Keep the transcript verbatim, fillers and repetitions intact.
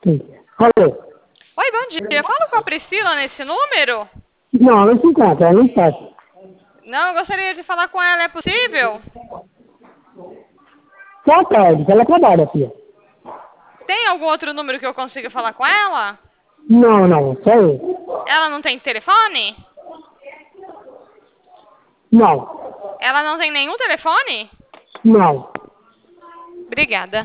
Sim. Alô? Oi, bom dia. Falo com a Priscila nesse número? Não, não se encontra, ela não está. Não, eu gostaria de falar com ela, é possível? Só tarde, ela trabalha, filha. Tem algum outro número que eu consiga falar com ela? Não, não, só eu. Ela não tem telefone? Não, Ela não tem nenhum telefone? não. Obrigada.